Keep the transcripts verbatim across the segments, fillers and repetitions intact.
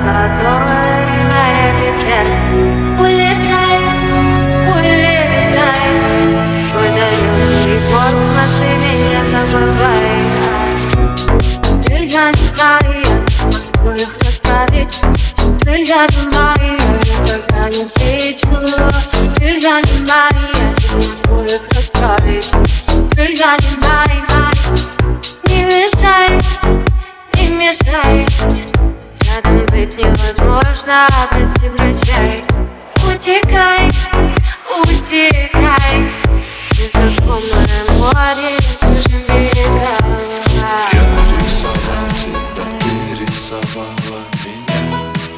останется одно время и ветер. Улетай, улетай в свой далекий космос и меня забывай. Крылья не мои, я не могу их расправить. Крылья не мои, я никогда не встречу. Крылья не мои, я не могу их расправить. Крылья не мои, мои. Не мешай, не мешай. Рядом быть невозможно, прости, прощай. Утекай, утекай в незнакомое море, чужим берегам. Я рисовал тебя, ты рисовала меня.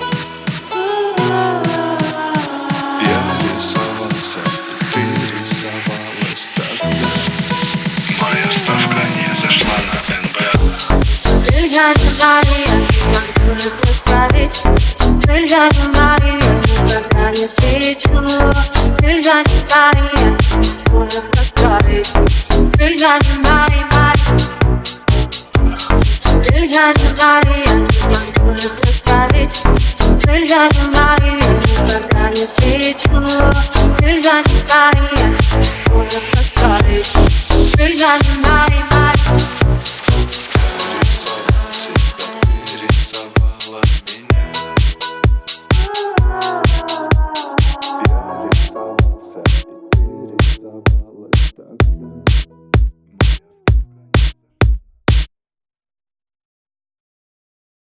Я рисовался, ты рисовалась тогда. Моя ставка не зашла на эн бэ а. Крылья не мои, я не могу их расправить. Крылья не мои, я никогда не встречу. Крылья не мои, я не могу их расправить. Крылья не мои, мои. Крылья не мои, я не могу их расправить. Крылья не мои, я никогда не встречу. Крылья не мои, я не могу их расправить. Крылья не мои, мои.